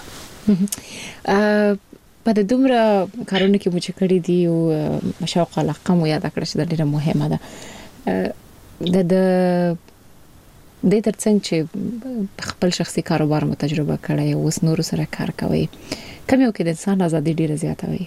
په د دومره کارونه کې مو چې کړي دي او شوق علاقه مو یاد کړی چې ډېره مهمه ده. د د د ترڅنګ چې خپل شخصي کاروبار مو تجربه کړی او اوس نور سره کار کوي، کوم یو کې د انسان ازادي ډیره زیاته وي؟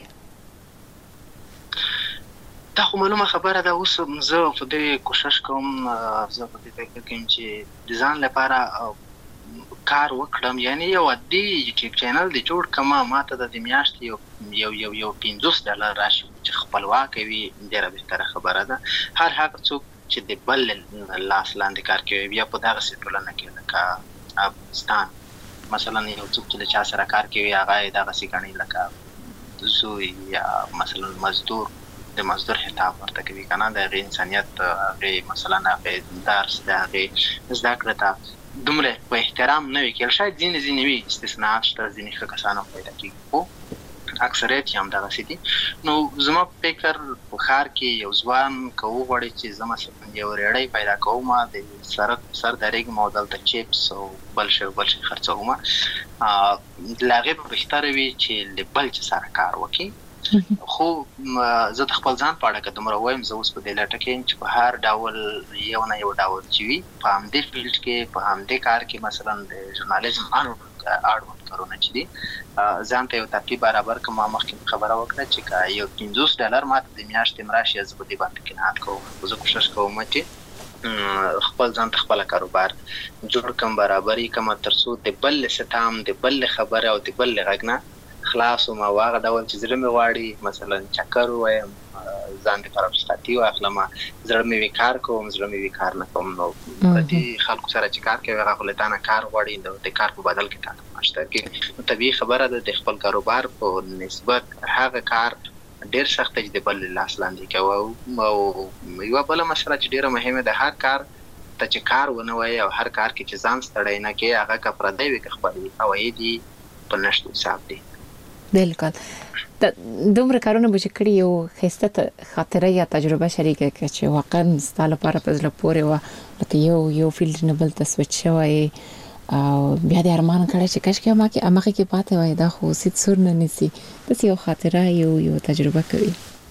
دا خو معلومه خبره ده. اوس زه په دې کوشش کوم، زه په دې فکر کوم چې د ځان لپاره کار وکړم، یعنی یو عادي یوټیوب چینل دی جوړ کړم، ماته د میاشتې یو یو یو یو پنځوس ډالر راشي چې خپلواک وي، ډیره بهتره خبره ده. هر هغه څوک چې د بل لاس لاندې کار کوي بیا په دغه ټولنه کې لکه افغانستان مثلا یو څوک چې چا سره کار کوي هغه دغه سګنی لکه زوی یا مثلا مزدور د مزدور خطاب ورته کوي کنه، د انسانيت غي مثلا هغه درس د هغه زده کړه ته دومره په احترام نه وي کېل. شاید ځینې ځینې وي استثناءات شته، ځینې ښه کسان هم پیدا کېږي، خو اکثریت یې همدغسې دي. نو زما په فکر په ښار کې یو ځوان که وغواړي چې زه مثلا یو ریړۍ پیدا کوم، د سړک سر درېږم او دلته چپس او بل شی بل شی خرڅوم، له هغې به بهتره وي چې له بل چا سره کار وکړي. خو زه د خپل ځان په اړه که دومره وایم، زه اوس په دې لټه کې یم چې په هر ډول یو نه یو ډول چې وي په همدې فیلډ کې په همدې کار کې مثلا د ژورنالیزم اړوند کارونه چې دي ځان ته یو ترتیب برابر کړم. ما مخکې خبره وکړه چې یو پنځوس ډالر ماته د میاشتې مراشي زه په دې باندې قناعت کوم. زه کوشش کوم چې خپل ځان ته خپل کاروبار جوړ کړم، برابرۍ کړم ترڅو د بل ستام د بل خبره او د بل غږ نه خلاص وم. هغه ډول چې زړه مې غواړي مثلا چکر ووایم، ځان د لپاره رخصتي واخلم، زړه مې وي کار کوم، زړه مې وي کار نه کوم. نو پردي خلکو سره چې کار کوي هغه خو له تا نه کار غواړي، نو د کار په بدل کې تا ته معاش درکوي. نو طبیعي خبره ده د خپل کاروبار په نسبت هغه کار ډېر سخت دی د بل لاس لاندې کوو. او یوه بله مسله چې ډېره مهمه ده، هر کار ته چې کار ونه وایي او هر کار کې چې ځان ستړی نه کړې، هغه که پردی وي که خپل وي، عواید یې په نشتو حساب دی. بالکل. دومره کارونه به چې کړي یو ښایسته خاطره یا تجربه شریکه کړه چې واقعا ستا لپاره په زړه پورې وه، لکه یو یو فیلډ نه بل ته سویچ شوی او بیا دې ارمان کړی چې کاشکې هماغې کې پاتې وای، دا خو سید سور نه نیسي. داسې یو خاطره یو یو تجربه کوي.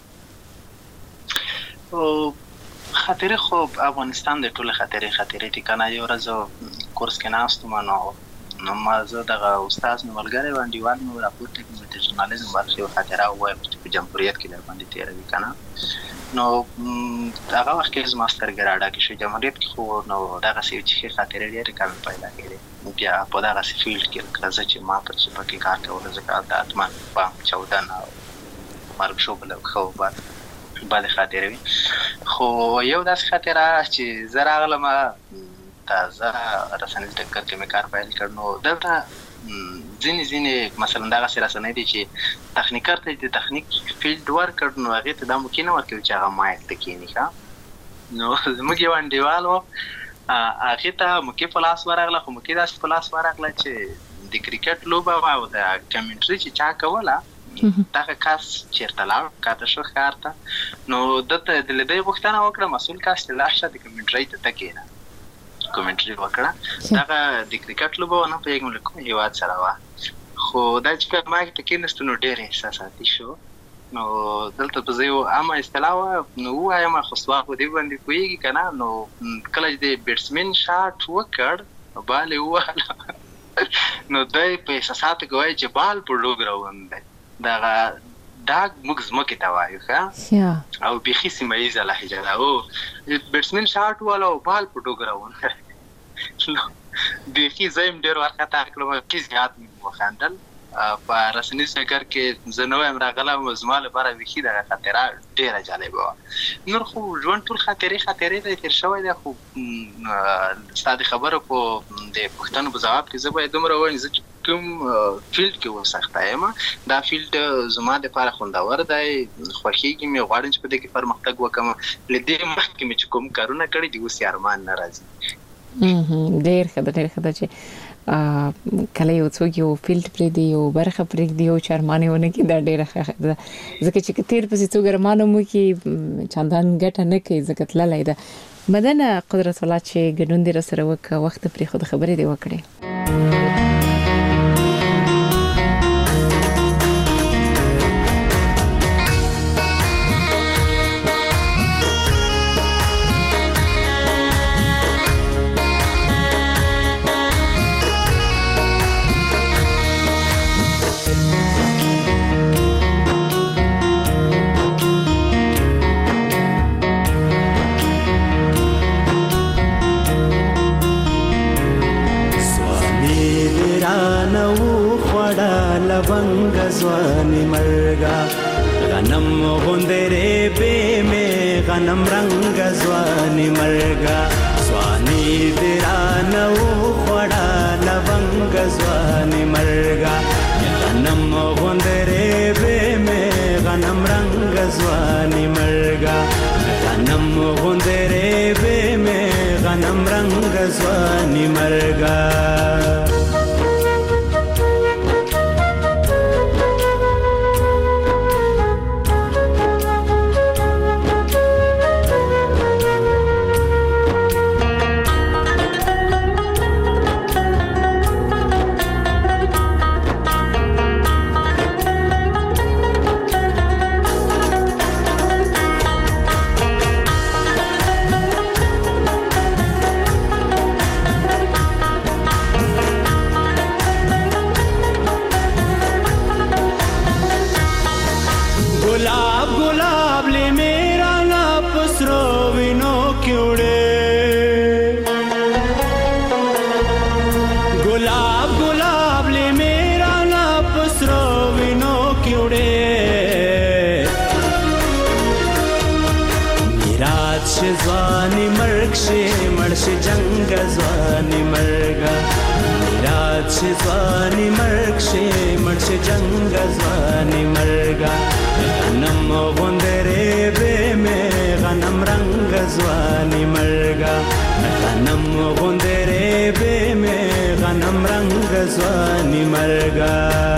خاطرې خو افغانستان د ټولې خاطرې خاطرې دي که نه. یو ورځ کورس کې ناست وم، نو نو ما زه دغه استاد مې ملګری و انډیوال مې راپورته کړم د ژورنالیزم برخې یوه خاطره ووایم چې په جمهوریت کې در باندې تېروي که نه. نو هغه وخت کې زما سترګې راډکې شوې. جمهوریت کې خو نو دغسې یو چې ښې خاطرې ډېرې کمې پیدا کړې. بیا په دغسې فیلډ کې لکه زه چې ما پر چې پکې کار کوله، ځکه هلته حتما بام چاودن او مرګ ژوبله او ښه بد بدې خاطرې وي. خو یو داسې خاطره چې زه راغلم تازه رسنیز ډګر کې مې کار پیل کړ، نو دلته ځینې ځینې مثلا دغسې رسنۍ دي چې تخنیکر ته د تخنیک فیلډ ورکړ، نو هغې ته دا موقع نه ورکوي چې هغه مایک ته کښېني ښه. نو زموږ یو انډیوال و، هغې ته موقع په لاس ورغله، خو موقع داسې په لاس ورغله چې د کرکټ لوبه وه او د کمنټري چې چا کوله دغه کس چېرته لاړ ښکته شو ښار ته. نو ده ته د لیدی غوښتنه وکړه مسؤل کس چې لاړ شه د کمنټرۍ ته ته کښېنه. کومنټري وکړه، دغه د کرکټ لوبه ونه پوهېږم له کوم هېواد سره وه، خو دا چې کله ما ته کېناستو نو ډېر احساساتي شو. نو دلته په زه یو عامه اصطلاح وه نو ووایم، خو سوال په دې باندې پوهېږي که نه. نو کله چې د بیټسمین شاټ وکړ، بال یې ووهله، نو دی په احساساتو کې وایي چې بال په ډوګ روان دی. دغه داګ موږ ځمکې ته وایو ښه، او بیخي سیمه ییزه لهجه ده. او بیټسمین شاټ واله او بال په ډوګ روان دی. بیخي زه یم ډېر وارخطا کړم، بیخي زیات مې وخندل. په رسنیز ډګر کې زه نه وایم راغلم، زما لپاره بیخي دغه خاطره ډېره جالبه وه. نور خو ژوند ټول خاطرې خاطرې دی تېر شوی دی. خو ستا د خبرو په د پوښتنو په ځواب کې زه باید دومره ووایم، زه چې کوم فیلډ کې وسخته یم، دا فیلډ زما دپاره خوندور دی، خوښېږي مې، غواړم چې په دې کې پرمختګ وکړم. له دې مخکې مې چې کوم کارونه کړي دي اوس یې ارمان نه راځي. ډېر ښه ده، ډېر ښه ده چې کله یو څوک یو فیلډ پرېږدي، یو برخه پرېږدي، یو چې ارمان یې ونه کړي، دا ډېره ښه ده. ځکه چې که تېر پسې څوک ارمان هم وکړي چندان ګټه نه کوي، ځکه تللی ده. مدنه قدرت الله چې ګډون دې راسره وکړه، وخت پرېښود، خبرې دې وکړې. लवंग ځواني مرګا غنم غوندره به مې غنم رنگ ځواني مرګا ځواني درانو خړا لونګ ځواني مرګا غنم غوندره به مې غنم رنگ ځواني مرګا غنم غوندره به مې غنم رنگ ځواني مرګا ځواني مرګ شي مړ شي جنگ ځواني مرګا میراث شي ځواني مرګ شي مړ شي جنگ ځواني مرګا غنم غوندره به مې غنم رنگ ځواني مرګا غنم غوندره به مې غنم رنگ ځواني مرګا